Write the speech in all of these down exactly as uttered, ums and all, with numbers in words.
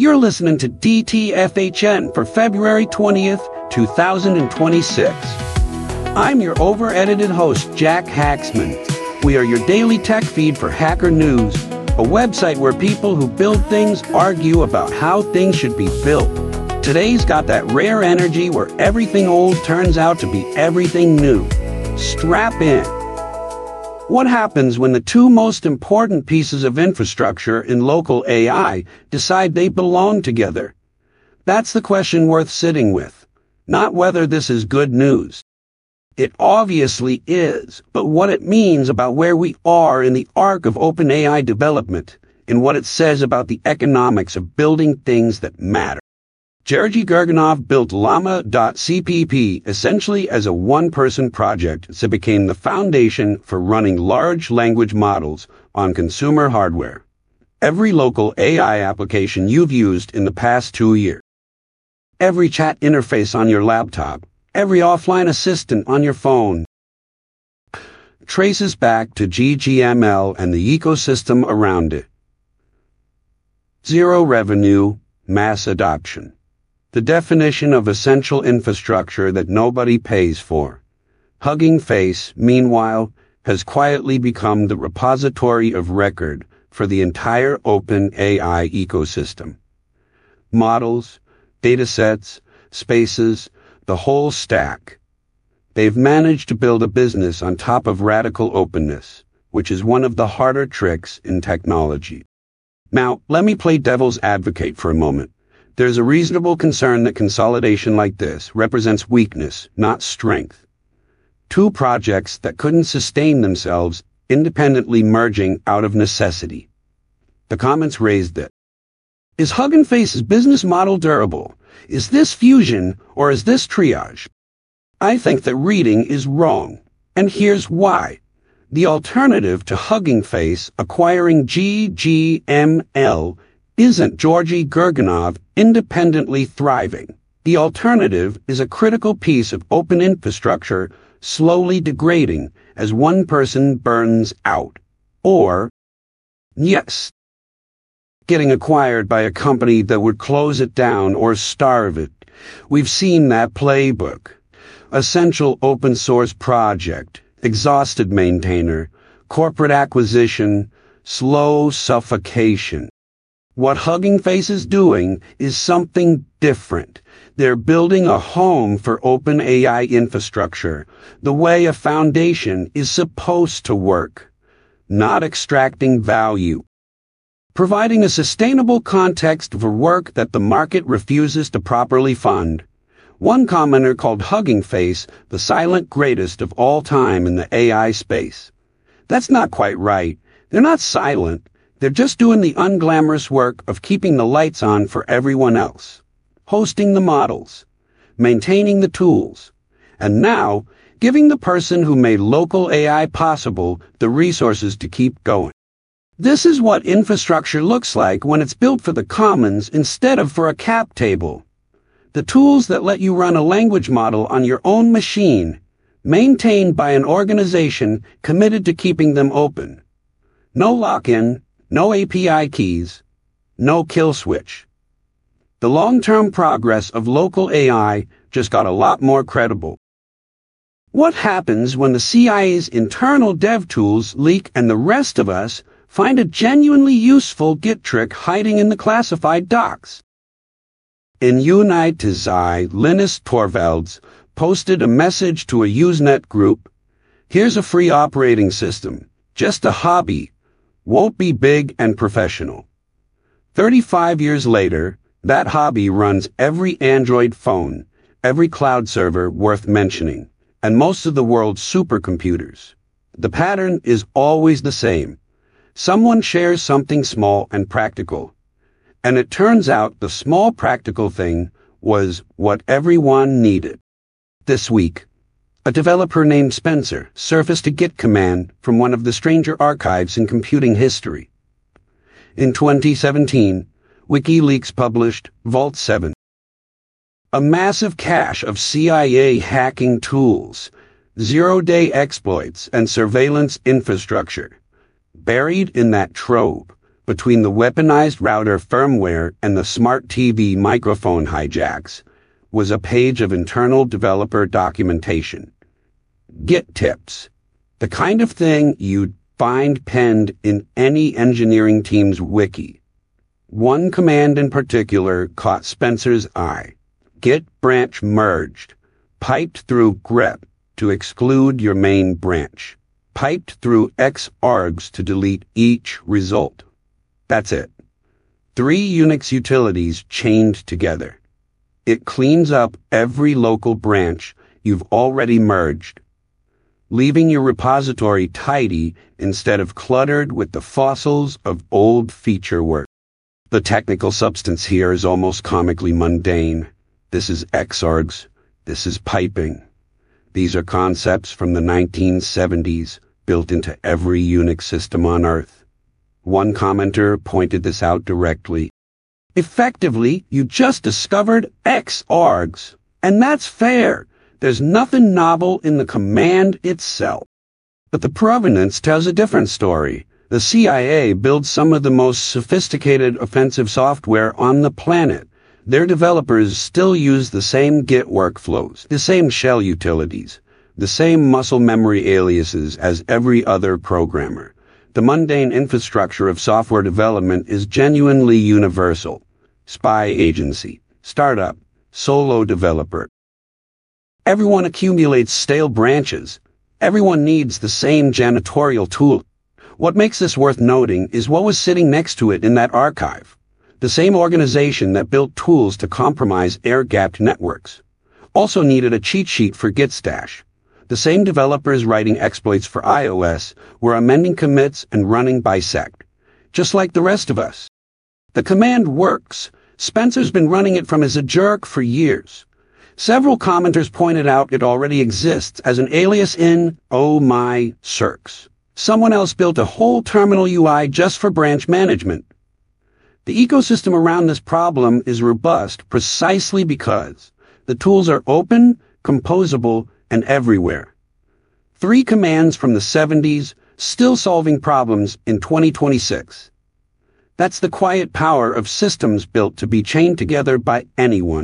You're listening to D T F H N for February twentieth, two thousand twenty-six. I'm your over-edited host, Jack Haxman. We are your daily tech feed for Hacker News, a website where people who build things argue about how things should be built. Today's got that rare energy where everything old turns out to be everything new. Strap in. What happens when the two most important pieces of infrastructure in local A I decide they belong together? That's the question worth sitting with, not whether this is good news. It obviously is, but what it means about where we are in the arc of OpenAI development and what it says about the economics of building things that matter. Georgy Gurganov built Llama dot C P P essentially as a one-person project that became the foundation for running large language models on consumer hardware. Every local A I application you've used in the past two years. Every chat interface on your laptop. Every offline assistant on your phone. Traces back to G G M L and the ecosystem around it. Zero revenue, mass adoption. The definition of essential infrastructure that nobody pays for. Hugging Face, meanwhile, has quietly become the repository of record for the entire OpenAI ecosystem. Models, datasets, spaces, the whole stack. They've managed to build a business on top of radical openness, which is one of the harder tricks in technology. Now, let me play devil's advocate for a moment. There's a reasonable concern that consolidation like this represents weakness, not strength. Two projects that couldn't sustain themselves independently merging out of necessity. The comments raised that. Is Hugging Face's business model durable? Is this fusion or is this triage? I think that reading is wrong, and here's why. The alternative to Hugging Face acquiring G G M L isn't Georgy Gurganov independently thriving. The alternative is a critical piece of open infrastructure slowly degrading as one person burns out. Or, yes, getting acquired by a company that would close it down or starve it. We've seen that playbook. Essential open source project, exhausted maintainer, corporate acquisition, slow suffocation. What Hugging Face is doing is something different. They're building a home for OpenAI infrastructure, the way a foundation is supposed to work. Not extracting value. Providing a sustainable context for work that the market refuses to properly fund. One commenter called Hugging Face the silent greatest of all time in the A I space. That's not quite right. They're not silent. They're just doing the unglamorous work of keeping the lights on for everyone else. Hosting the models. Maintaining the tools. And now, giving the person who made local A I possible the resources to keep going. This is what infrastructure looks like when it's built for the commons instead of for a cap table. The tools that let you run a language model on your own machine, maintained by an organization committed to keeping them open. No lock-in, no A P I keys, no kill switch. The long-term progress of local A I just got a lot more credible. What happens when the C I A's internal dev tools leak and the rest of us find a genuinely useful Git trick hiding in the classified docs? In Unite to Xi, Linus Torvalds posted a message to a Usenet group. Here's a free operating system, just a hobby, won't be big and professional. thirty-five years later, that hobby runs every Android phone, every cloud server worth mentioning, and most of the world's supercomputers. The pattern is always the same. Someone shares something small and practical. And it turns out the small practical thing was what everyone needed. This week, a developer named Spencer surfaced a Git command from one of the stranger archives in computing history. In twenty seventeen, WikiLeaks published Vault seven, a massive cache of C I A hacking tools, zero-day exploits, and surveillance infrastructure. Buried in that trove, between the weaponized router firmware and the smart T V microphone hijacks was a page of internal developer documentation. Git tips. The kind of thing you'd find penned in any engineering team's wiki. One command in particular caught Spencer's eye. Git branch merged. Piped through grep to exclude your main branch. Piped through xargs to delete each result. That's it. Three Unix utilities chained together. It cleans up every local branch you've already merged, leaving your repository tidy instead of cluttered with the fossils of old feature work. The technical substance here is almost comically mundane. This is xargs. This is piping. These are concepts from the nineteen seventies, built into every Unix system on Earth. One commenter pointed this out directly. Effectively, you just discovered xargs. And that's fair. There's nothing novel in the command itself. But the provenance tells a different story. The C I A builds some of the most sophisticated offensive software on the planet. Their developers still use the same Git workflows, the same shell utilities, the same muscle memory aliases as every other programmer. The mundane infrastructure of software development is genuinely universal. Spy agency, startup, solo developer. Everyone accumulates stale branches. Everyone needs the same janitorial tool. What makes this worth noting is what was sitting next to it in that archive. The same organization that built tools to compromise air-gapped networks also needed a cheat sheet for Git stash. The same developers writing exploits for iOS were amending commits and running bisect, just like the rest of us. The command works. Spencer's been running it from as a jerk for years. Several commenters pointed out it already exists as an alias in Oh My Circs. Someone else built a whole terminal U I just for branch management. The ecosystem around this problem is robust precisely because the tools are open, composable, and everywhere. Three commands from the seventies, still solving problems in twenty twenty-six. That's the quiet power of systems built to be chained together by anyone.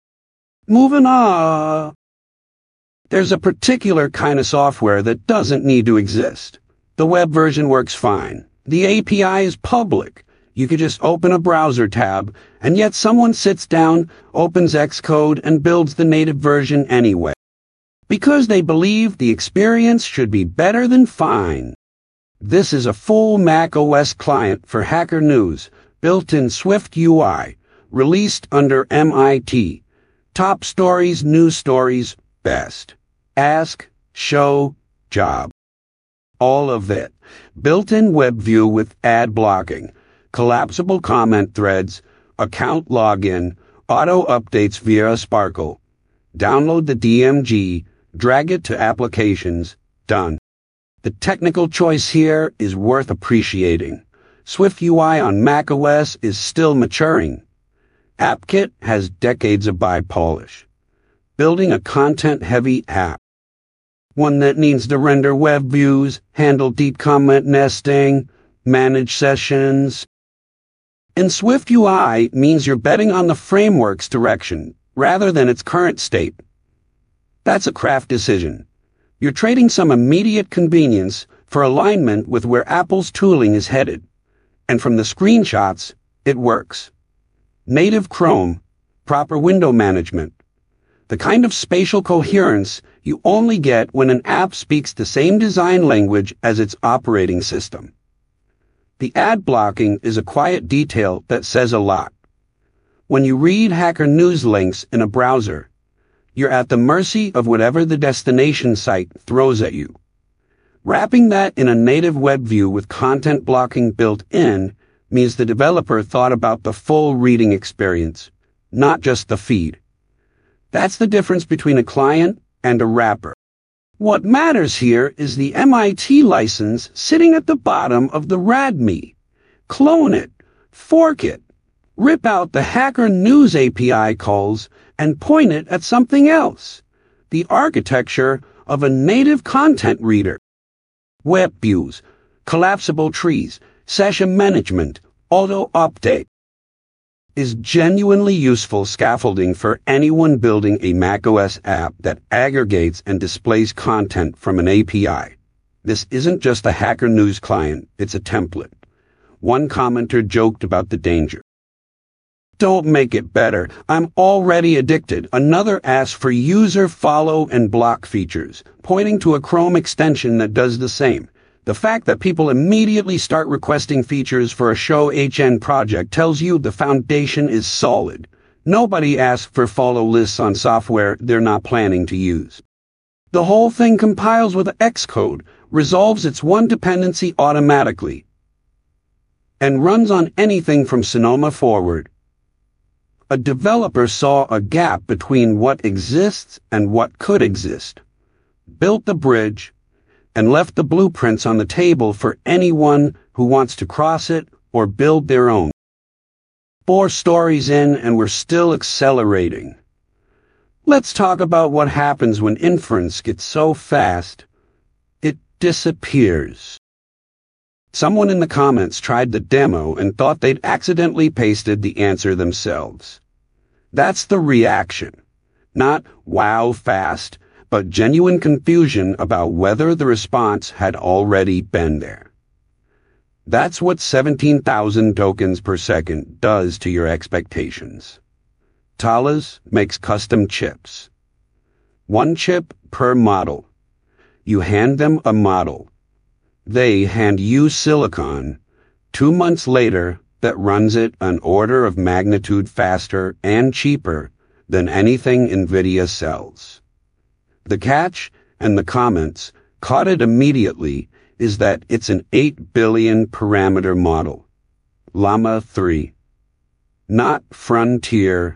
Moving on. There's a particular kind of software that doesn't need to exist. The web version works fine. The A P I is public. You could just open a browser tab, and yet someone sits down, opens Xcode, and builds the native version anyway. Because they believe the experience should be better than fine. This is a full Mac O S client for Hacker News, built in Swift U I, released under M I T. Top stories, news stories, best. Ask, show, job. All of it. Built-in web view with ad blocking, collapsible comment threads, account login, auto updates via Sparkle. Download the D M G, drag it to applications, done. The technical choice here is worth appreciating. Swift U I on macOS is still maturing. AppKit has decades of by polish. Building a content-heavy app. One that needs to render web views, handle deep comment nesting, manage sessions. And Swift U I means you're betting on the framework's direction rather than its current state. That's a craft decision. You're trading some immediate convenience for alignment with where Apple's tooling is headed. And from the screenshots, it works. Native Chrome, proper window management. The kind of spatial coherence you only get when an app speaks the same design language as its operating system. The ad blocking is a quiet detail that says a lot. When you read Hacker News links in a browser, you're at the mercy of whatever the destination site throws at you. Wrapping that in a native web view with content blocking built in means the developer thought about the full reading experience, not just the feed. That's the difference between a client and a wrapper. What matters here is the M I T license sitting at the bottom of the RADME. Clone it, fork it, rip out the Hacker News A P I calls, and point it at something else. The architecture of a native content reader. Web views, collapsible trees, session management, Auto Update is genuinely useful scaffolding for anyone building a macOS app that aggregates and displays content from an A P I. This isn't just a Hacker News client, it's a template. One commenter joked about the danger. Don't make it better. I'm already addicted. Another asked for user follow and block features, pointing to a Chrome extension that does the same. The fact that people immediately start requesting features for a show H N project tells you the foundation is solid. Nobody asks for follow lists on software they're not planning to use. The whole thing compiles with Xcode, resolves its one dependency automatically, and runs on anything from Sonoma forward. A developer saw a gap between what exists and what could exist, built the bridge, and left the blueprints on the table for anyone who wants to cross it or build their own. Four stories in and we're still accelerating. Let's talk about what happens when inference gets so fast, it disappears. Someone in the comments tried the demo and thought they'd accidentally pasted the answer themselves. That's the reaction. Not wow fast, but genuine confusion about whether the response had already been there. That's what seventeen thousand tokens per second does to your expectations. Thales makes custom chips. One chip per model. You hand them a model. They hand you silicon, two months later, that runs it an order of magnitude faster and cheaper than anything NVIDIA sells. The catch, and the comments caught it immediately, is that it's an eight billion parameter model. Llama three. Not Frontier.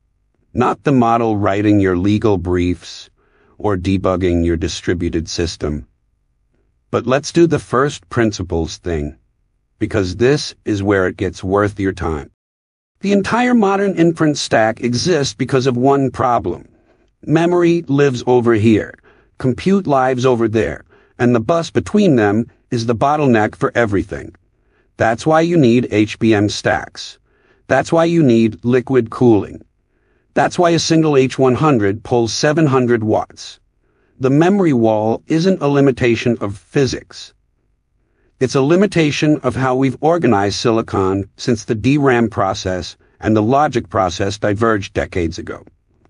Not the model writing your legal briefs or debugging your distributed system. But let's do the first principles thing, because this is where it gets worth your time. The entire modern inference stack exists because of one problem. Memory lives over here, compute lives over there, and the bus between them is the bottleneck for everything. That's why you need H B M stacks. That's why you need liquid cooling. That's why a single H one hundred pulls seven hundred watts. The memory wall isn't a limitation of physics. It's a limitation of how we've organized silicon since the D RAM process and the logic process diverged decades ago.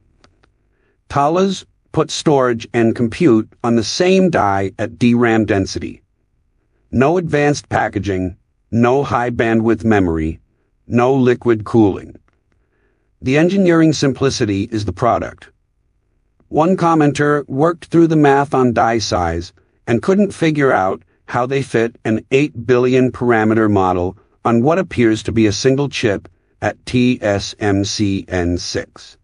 Thales put storage and compute on the same die at D RAM density. No advanced packaging, no high bandwidth memory, no liquid cooling. The engineering simplicity is the product. One commenter worked through the math on die size and couldn't figure out how they fit an eight billion parameter model on what appears to be a single chip at T S M C N six.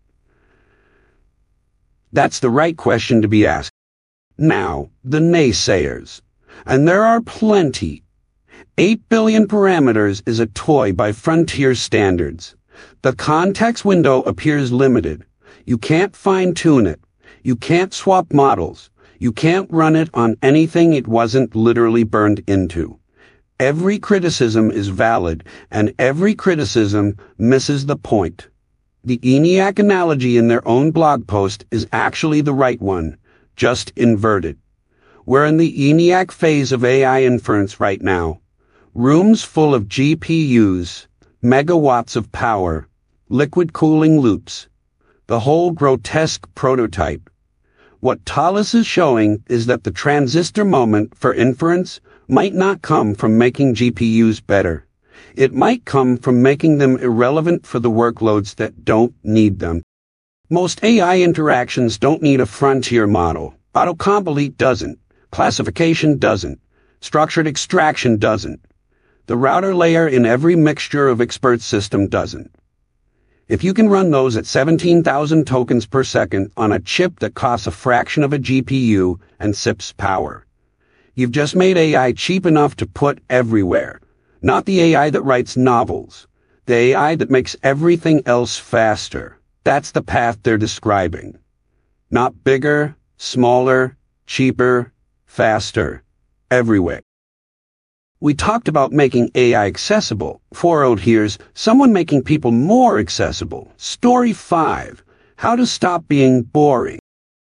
That's the right question to be asked. Now, the naysayers. And there are plenty. eight billion parameters is a toy by frontier standards. The context window appears limited. You can't fine-tune it. You can't swap models. You can't run it on anything it wasn't literally burned into. Every criticism is valid, and every criticism misses the point. The ENIAC analogy in their own blog post is actually the right one, just inverted. We're in the ENIAC phase of A I inference right now. Rooms full of G P Us, megawatts of power, liquid cooling loops, the whole grotesque prototype. What Thales is showing is that the transistor moment for inference might not come from making G P Us better. It might come from making them irrelevant for the workloads that don't need them. Most A I interactions don't need a frontier model. Autocomplete doesn't. Classification doesn't. Structured extraction doesn't. The router layer in every mixture of expert system doesn't. If you can run those at seventeen thousand tokens per second on a chip that costs a fraction of a G P U and sips power, you've just made A I cheap enough to put everywhere. Not the A I that writes novels. The A I that makes everything else faster. That's the path they're describing. Not bigger, smaller, cheaper, faster. Everywhere. We talked about making A I accessible. four oh here's someone making people more accessible. Story five. How to stop being boring.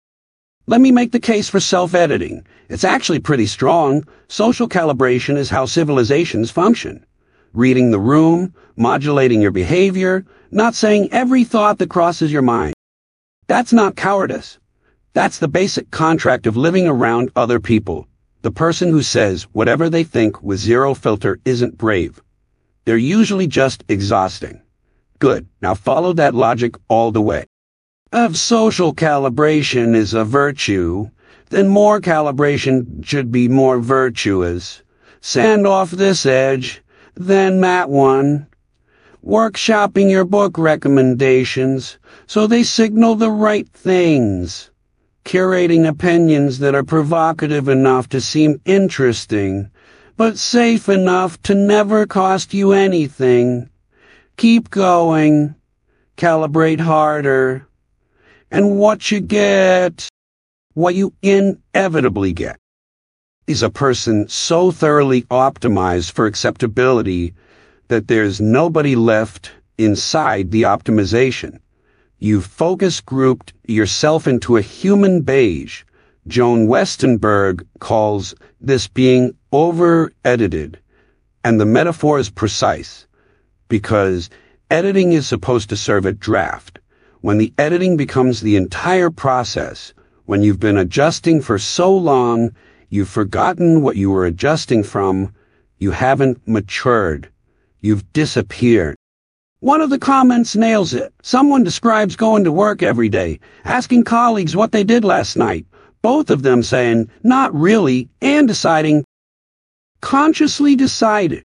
Let me make the case for self-editing. It's actually pretty strong. Social calibration is how civilizations function. Reading the room, modulating your behavior, not saying every thought that crosses your mind. That's not cowardice. That's the basic contract of living around other people. The person who says whatever they think with zero filter isn't brave. They're usually just exhausting. Good. Now follow that logic all the way. If social calibration is a virtue, then more calibration should be more virtuous. Sand off this edge, then that one. Workshopping your book recommendations so they signal the right things. Curating opinions that are provocative enough to seem interesting, but safe enough to never cost you anything. Keep going. Calibrate harder. And what you get, what you inevitably get, is a person so thoroughly optimized for acceptability that there's nobody left inside the optimization. You've focus grouped yourself into a human beige. Joan Westenberg calls this being over-edited, and the metaphor is precise, because editing is supposed to serve a draft. When the editing becomes the entire process, when you've been adjusting for so long, you've forgotten what you were adjusting from, you haven't matured, you've disappeared. One of the comments nails it. Someone describes going to work every day, asking colleagues what they did last night, both of them saying, not really, and deciding, consciously decided,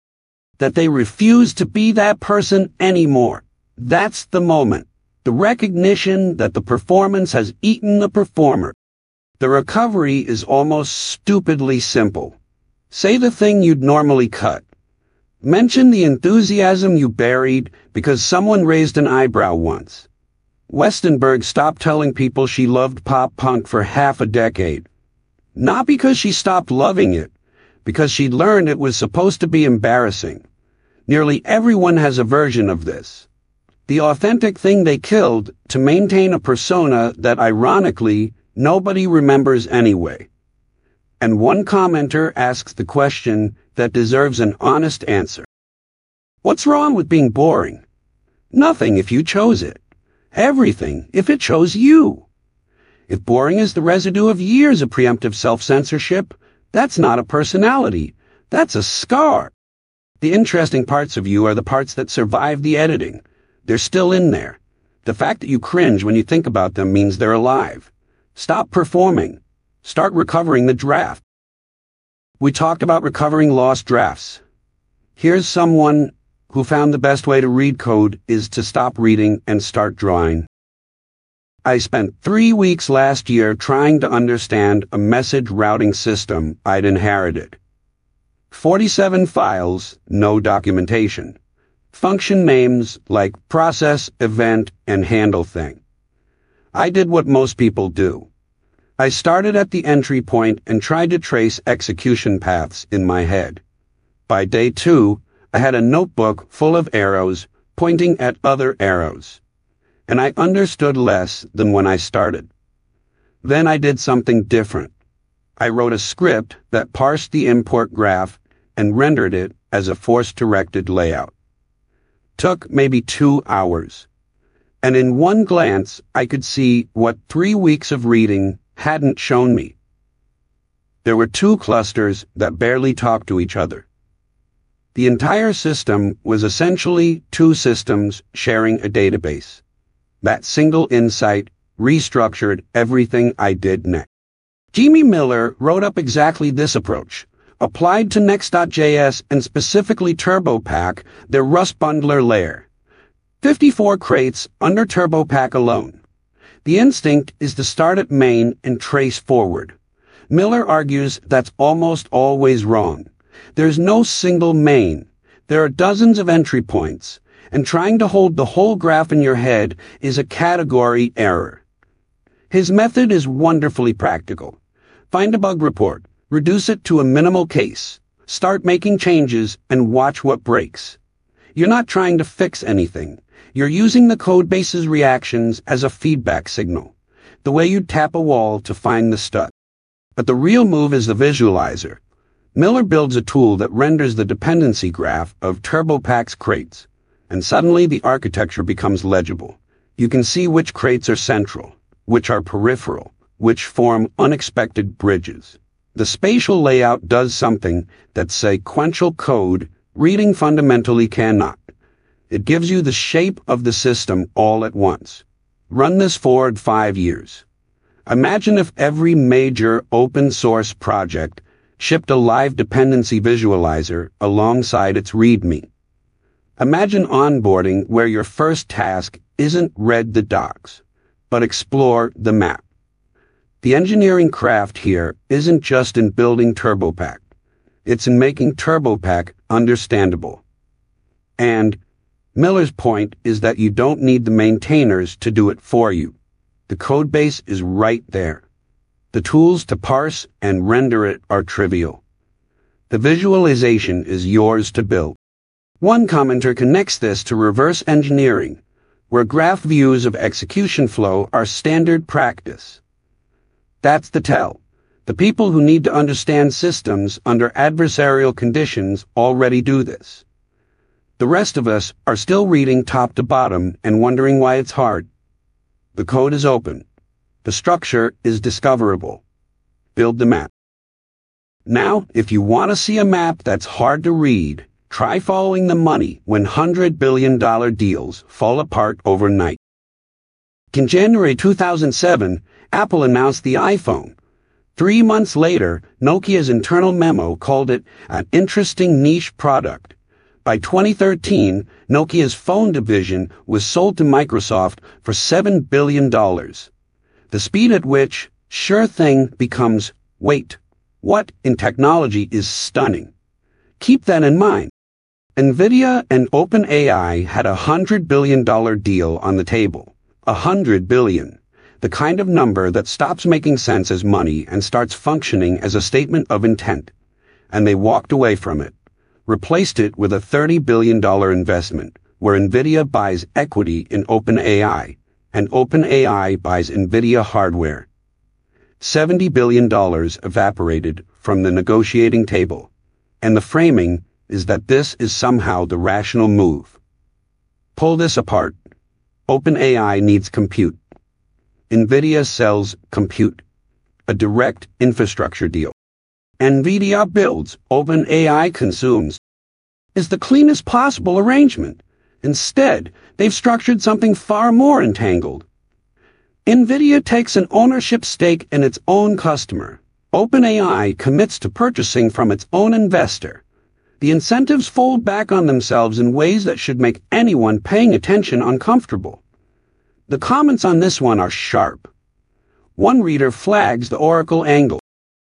that they refuse to be that person anymore. That's the moment. The recognition that the performance has eaten the performer. The recovery is almost stupidly simple. Say the thing you'd normally cut. Mention the enthusiasm you buried because someone raised an eyebrow once. Westenberg stopped telling people she loved pop punk for half a decade. Not because she stopped loving it, because she'd learned it was supposed to be embarrassing. Nearly everyone has a version of this. The authentic thing they killed to maintain a persona that, ironically, nobody remembers anyway. And one commenter asks the question that deserves an honest answer. What's wrong with being boring? Nothing if you chose it. Everything if it chose you. If boring is the residue of years of preemptive self-censorship, that's not a personality. That's a scar. The interesting parts of you are the parts that survive the editing. They're still in there. The fact that you cringe when you think about them means they're alive. Stop performing. Start recovering the draft. We talked about recovering lost drafts. Here's someone who found the best way to read code is to stop reading and start drawing. I spent three weeks last year trying to understand a message routing system I'd inherited. forty-seven files, no documentation. Function names like process, event, and handle thing. I did what most people do. I started at the entry point and tried to trace execution paths in my head. By day two, I had a notebook full of arrows pointing at other arrows, and I understood less than when I started. Then I did something different. I wrote a script that parsed the import graph and rendered it as a force-directed layout. Took maybe two hours. And in one glance, I could see what three weeks of reading hadn't shown me. There were two clusters that barely talked to each other. The entire system was essentially two systems sharing a database. That single insight restructured everything I did next. Jimmy Miller wrote up exactly this approach. Applied to Next dot J S and specifically TurboPack, their Rust bundler layer. fifty-four crates under TurboPack alone. The instinct is to start at main and trace forward. Miller argues that's almost always wrong. There's no single main. There are dozens of entry points, and trying to hold the whole graph in your head is a category error. His method is wonderfully practical. Find a bug report. Reduce it to a minimal case. Start making changes and watch what breaks. You're not trying to fix anything. You're using the codebase's reactions as a feedback signal, the way you tap a wall to find the stuck. But the real move is the visualizer. Miller builds a tool that renders the dependency graph of TurboPack's crates, and suddenly the architecture becomes legible. You can see which crates are central, which are peripheral, which form unexpected bridges. The spatial layout does something that sequential code reading fundamentally cannot. It gives you the shape of the system all at once. Run this forward five years. Imagine if every major open source project shipped a live dependency visualizer alongside its README. Imagine onboarding where your first task isn't read the docs, but explore the map. The engineering craft here isn't just in building TurboPack. It's in making TurboPack understandable. And Miller's point is that you don't need the maintainers to do it for you. The codebase is right there. The tools to parse and render it are trivial. The visualization is yours to build. One commenter connects this to reverse engineering, where graph views of execution flow are standard practice. That's the tell. The people who need to understand systems under adversarial conditions already do this. The rest of us are still reading top to bottom and wondering why it's hard. The code is open. The structure is discoverable. Build the map. Now, if you want to see a map that's hard to read, try following the money when one hundred billion dollar deals fall apart overnight. In January two thousand seven, Apple announced the iPhone. Three months later, Nokia's internal memo called it an interesting niche product. By twenty thirteen, Nokia's phone division was sold to Microsoft for seven billion dollars. The speed at which sure thing becomes wait, what in technology is stunning. Keep that in mind. NVIDIA and OpenAI had a one hundred billion dollar deal on the table. A hundred billion. The kind of number that stops making sense as money and starts functioning as a statement of intent. And they walked away from it. Replaced it with a thirty billion dollar investment, where NVIDIA buys equity in OpenAI, and OpenAI buys NVIDIA hardware. seventy billion dollars evaporated from the negotiating table, and the framing is that this is somehow the rational move. Pull this apart. OpenAI needs compute. NVIDIA sells compute, a direct infrastructure deal. NVIDIA builds, OpenAI consumes. Is the cleanest possible arrangement. Instead, they've structured something far more entangled. NVIDIA takes an ownership stake in its own customer. OpenAI commits to purchasing from its own investor. The incentives fold back on themselves in ways that should make anyone paying attention uncomfortable. The comments on this one are sharp. One reader flags the Oracle angle.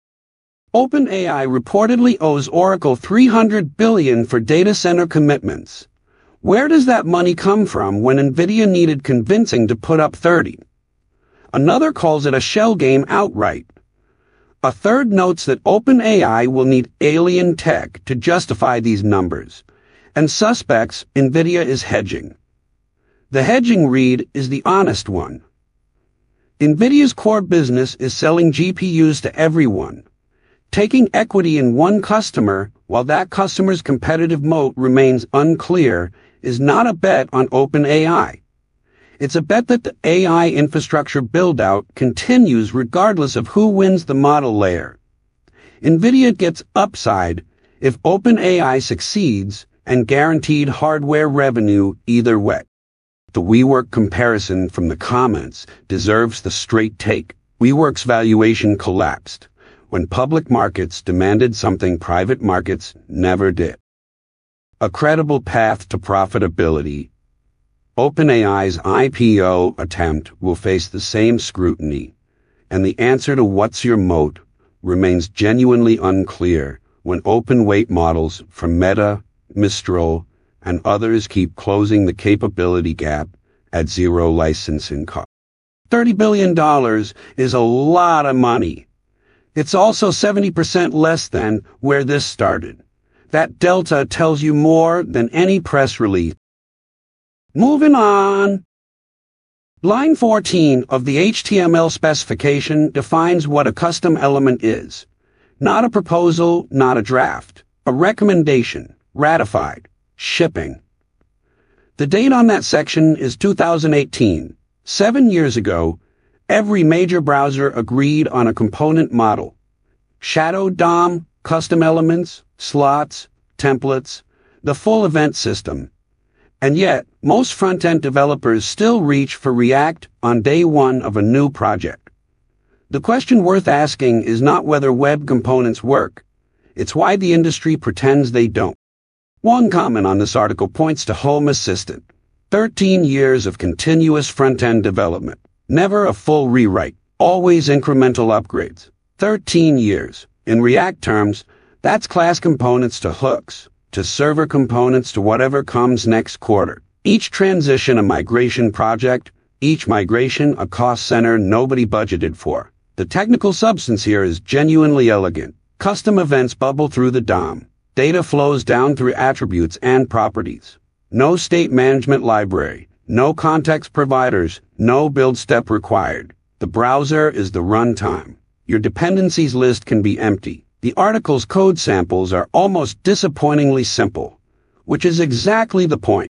OpenAI reportedly owes Oracle three hundred billion dollars for data center commitments. Where does that money come from when NVIDIA needed convincing to put up thirty? Another calls it a shell game outright. A third notes that OpenAI will need alien tech to justify these numbers, and suspects NVIDIA is hedging. The hedging read is the honest one. NVIDIA's core business is selling G P Us to everyone. Taking equity in one customer while that customer's competitive moat remains unclear is not a bet on OpenAI. It's a bet that the A I infrastructure build-out continues regardless of who wins the model layer. NVIDIA gets upside if OpenAI succeeds and guaranteed hardware revenue either way. The WeWork comparison from the comments deserves the straight take. WeWork's valuation collapsed when public markets demanded something private markets never did. A credible path to profitability. OpenAI's I P O attempt will face the same scrutiny, and the answer to what's your moat remains genuinely unclear when open weight models from Meta, Mistral, and others keep closing the capability gap at zero licensing cost. thirty billion dollars is a lot of money. It's also seventy percent less than where this started. That delta tells you more than any press release. Moving on. Line fourteen of the H T M L specification defines what a custom element is. Not a proposal, not a draft. A recommendation, ratified, shipping. The date on that section is two thousand eighteen. Seven years ago, every major browser agreed on a component model. Shadow D O M, custom elements, slots, templates, the full event system. And yet, most front-end developers still reach for React on day one of a new project. The question worth asking is not whether web components work. It's why the industry pretends they don't. One comment on this article points to Home Assistant. thirteen years of continuous front-end development. Never a full rewrite. Always incremental upgrades. thirteen years. In React terms, that's class components to hooks, to server components to whatever comes next quarter. Each transition a migration project, each migration a cost center nobody budgeted for. The technical substance here is genuinely elegant. Custom events bubble through the D O M. Data flows down through attributes and properties. No state management library, no context providers, no build step required. The browser is the runtime. Your dependencies list can be empty. The article's code samples are almost disappointingly simple, which is exactly the point.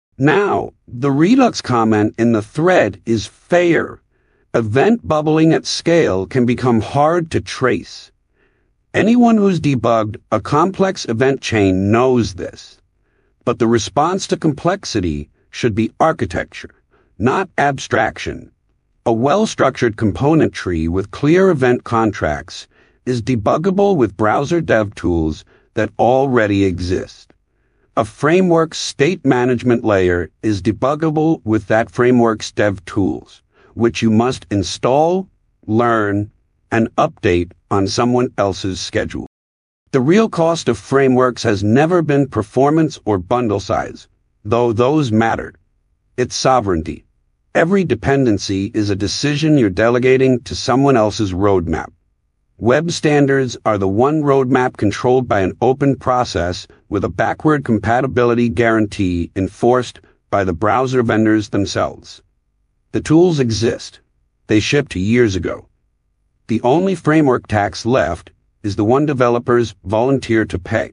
Now, the Redux comment in the thread is fair. Event bubbling at scale can become hard to trace. Anyone who's debugged a complex event chain knows this. But the response to complexity should be architecture, not abstraction. A well-structured component tree with clear event contracts is debuggable with browser dev tools that already exist. A framework's state management layer is debuggable with that framework's dev tools, which you must install, learn, and update on someone else's schedule. The real cost of frameworks has never been performance or bundle size, though those mattered. It's sovereignty. Every dependency is a decision you're delegating to someone else's roadmap. Web standards are the one roadmap controlled by an open process with a backward compatibility guarantee enforced by the browser vendors themselves. The tools exist. They shipped years ago. The only framework tax left is the one developers volunteer to pay.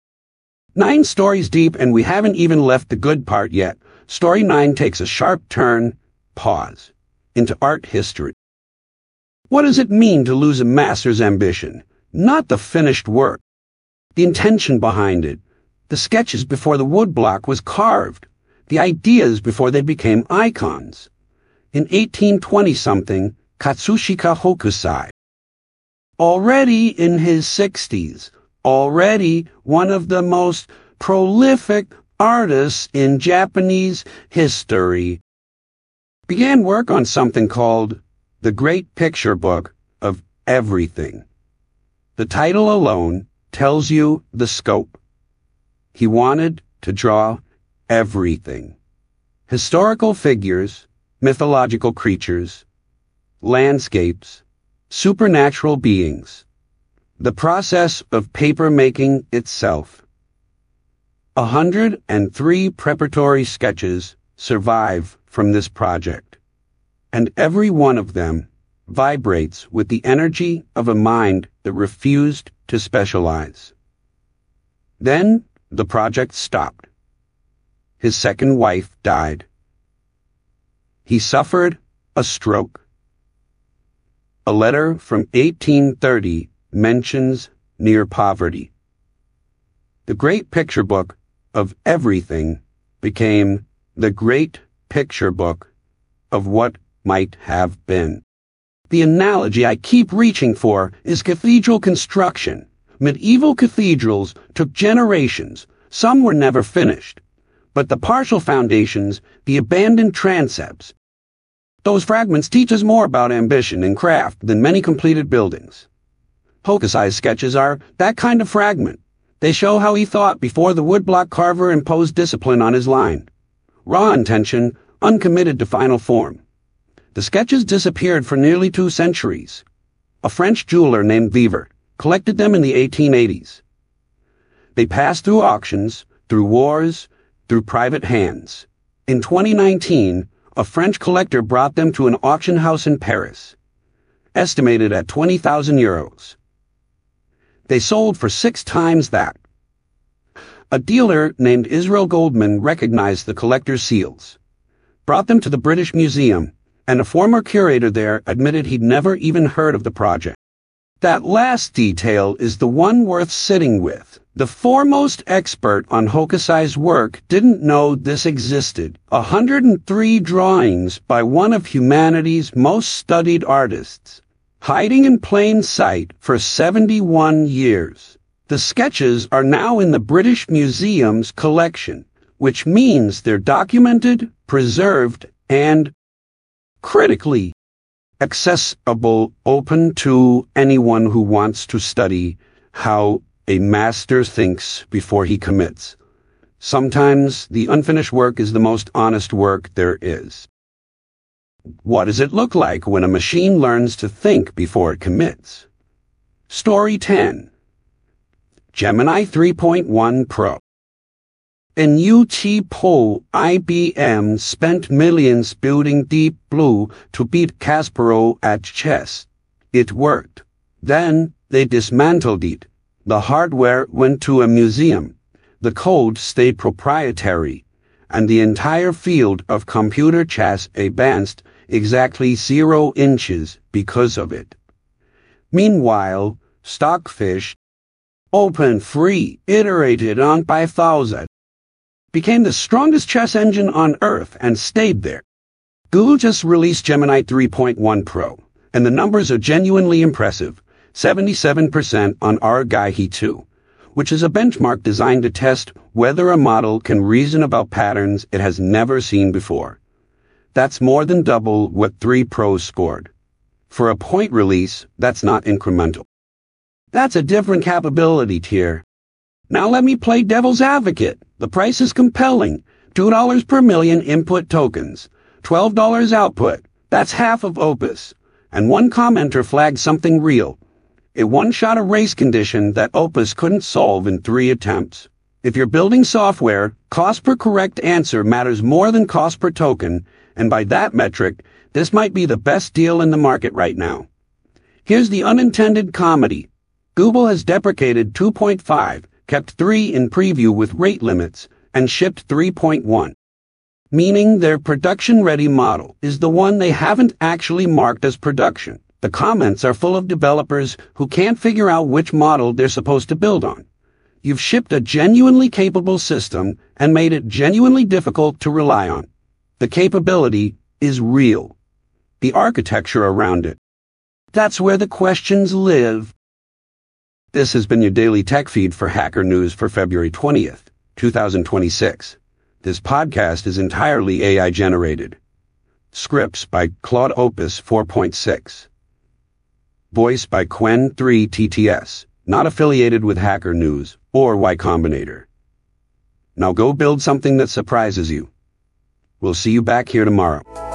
Nine stories deep, and we haven't even left the good part yet. Story nine takes a sharp turn, pause, into art history. What does it mean to lose a master's ambition? Not the finished work. The intention behind it. The sketches before the woodblock was carved. The ideas before they became icons. In eighteen twenty-something, Katsushika Hokusai. Already in his sixties, already one of the most prolific artists in Japanese history, began work on something called The Great Picture Book of Everything. The title alone tells you the scope. He wanted to draw everything. Historical figures, mythological creatures, landscapes, supernatural beings, the process of paper making itself. A hundred and three preparatory sketches survive from this project, and every one of them vibrates with the energy of a mind that refused to specialize. Then the project stopped. His second wife died. He suffered a stroke. A letter from eighteen thirty mentions near poverty. The Great Picture Book of Everything became the Great Picture Book of What Might Have Been. The analogy I keep reaching for is cathedral construction. Medieval cathedrals took generations. Some were never finished. But the partial foundations, the abandoned transepts, those fragments teach us more about ambition and craft than many completed buildings. Hokusai's sketches are that kind of fragment. They show how he thought before the woodblock carver imposed discipline on his line. Raw intention, uncommitted to final form. The sketches disappeared for nearly two centuries. A French jeweler named Viver collected them in the eighteen eighties. They passed through auctions, through wars, through private hands. In twenty nineteen, a French collector brought them to an auction house in Paris, estimated at twenty thousand euros. They sold for six times that. A dealer named Israel Goldman recognized the collector's seals, brought them to the British Museum, and a former curator there admitted he'd never even heard of the project. That last detail is the one worth sitting with. The foremost expert on Hokusai's work didn't know this existed. one hundred three drawings by one of humanity's most studied artists, hiding in plain sight for seventy-one years. The sketches are now in the British Museum's collection, which means they're documented, preserved, and critically accessible, open to anyone who wants to study how a master thinks before he commits. Sometimes the unfinished work is the most honest work there is. What does it look like when a machine learns to think before it commits? Story ten. Gemini three point one Pro. In U T P O, I B M spent millions building Deep Blue to beat Kasparov at chess. It worked. Then, they dismantled it. The hardware went to a museum. The code stayed proprietary, and the entire field of computer chess advanced exactly zero inches because of it. Meanwhile, Stockfish, open, free, iterated on by thousand, became the strongest chess engine on Earth and stayed there. Google just released Gemini three point one Pro, and the numbers are genuinely impressive. seventy-seven percent on ArgIHE two, which is a benchmark designed to test whether a model can reason about patterns it has never seen before. That's more than double what three Pro scored. For a point release, that's not incremental. That's a different capability tier. Now let me play devil's advocate. The price is compelling. two dollars per million input tokens, twelve dollars output. That's half of Opus. And one commenter flagged something real. It one-shot a race condition that Opus couldn't solve in three attempts. If you're building software, cost per correct answer matters more than cost per token, and by that metric, this might be the best deal in the market right now. Here's the unintended comedy. Google has deprecated two point five, kept three in preview with rate limits, and shipped three point one. Meaning their production-ready model is the one they haven't actually marked as production. The comments are full of developers who can't figure out which model they're supposed to build on. You've shipped a genuinely capable system and made it genuinely difficult to rely on. The capability is real. The architecture around it, that's where the questions live. This has been your daily tech feed for Hacker News for February twentieth, two thousand twenty-six. This podcast is entirely A I generated. Scripts by Claude Opus four point six. Voice by Qwen three T T S, not affiliated with Hacker News or Y Combinator. Now go build something that surprises you. We'll see you back here tomorrow.